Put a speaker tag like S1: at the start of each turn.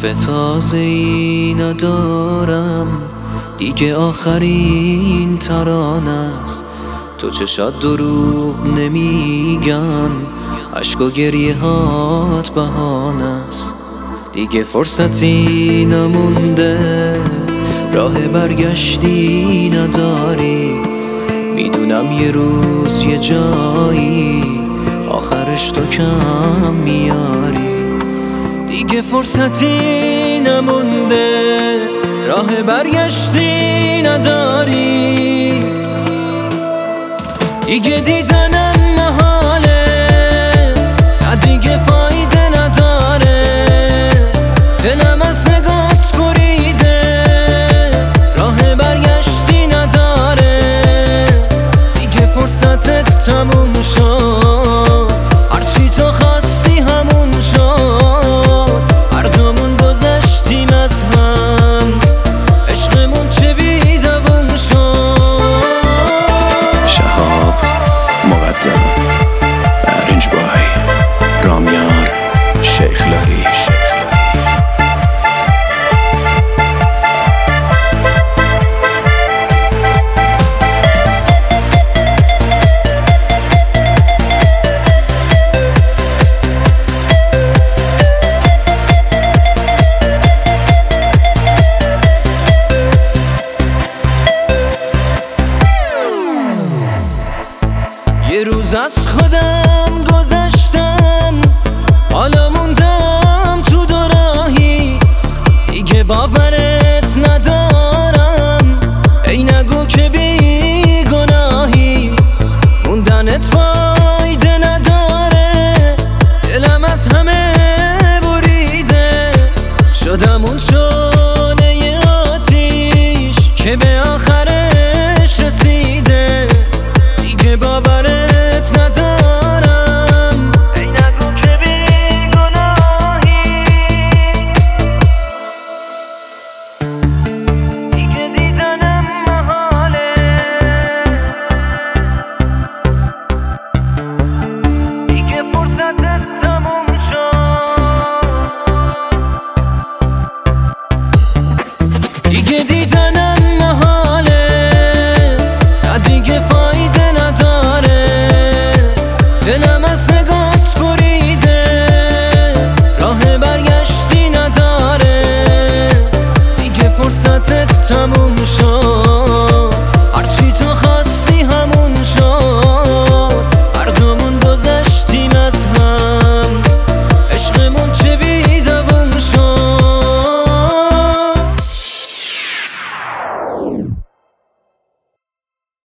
S1: حرف تازه‌ای ندارم دیگه، آخرین ترانه است. تو چشات دروغ نمیگن، اشک و گریه هات بهانه است. دیگه فرصتی نمونده، راه برگشتی نداری. میدونم یه روز یه جایی آخرش تو کم میاری. دیگه فرصتی نمونده، راه برگشتی نداری. دیگه دیدنم محاله، نه دیگه فایده نداره. دلم از نگات بریده، راه برگشتی نداره. دیگه فرصتت تموم شد، هرچی تو خواستی همون شد. هر دومون گذشتیم از هم، عشقمون چه بی دووم شد.
S2: شهاب مقدم، ارنج بای، رامیار، شیخ لاری.
S1: یه روز از خودم گذشتم، حالا موندم تو دوراهی. دیگه باورت ندارم، ای نگو که بی گناهی. موندنت فایده نداره، دلم از همه بریده. شدم اون شعله آتیش که به